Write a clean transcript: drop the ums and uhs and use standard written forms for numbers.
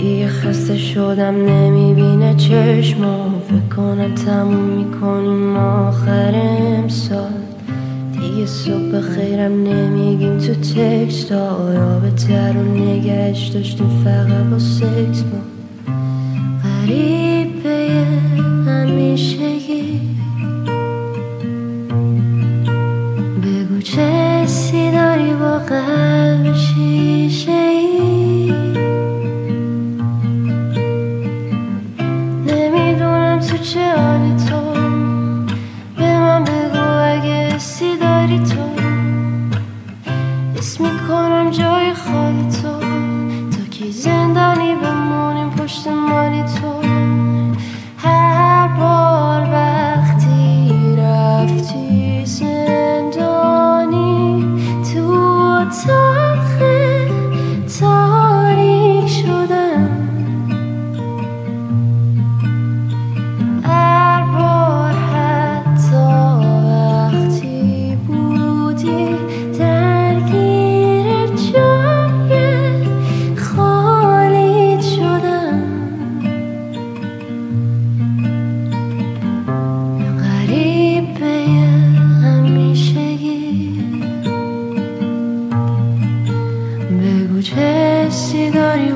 دیگه خسته شدم نمیبینه چشمم، فکر کنم تموم میکنیم آخر امسال. دیگه صبح خیرم نمیگیم تو تکست ها، رابطه رو نگهش داشتیم فقط با سکس ما. غریبه همیشگی، بگو چه حسی داری با قلب شیشه ای. نمیدونم تو چه حالی تو، به من بگو اگه حسی داری تو. حس میکنم جای خالی تو، تا کی زندانی بمونیم پشت مالی تو. هر بار وقتی رفتی زندانی، تو اتاق تاریک شدم. هر بار حتی وقتی بودی درگیر جای خالیت شدم. غریبه همیشگی، بگو چه حسی داری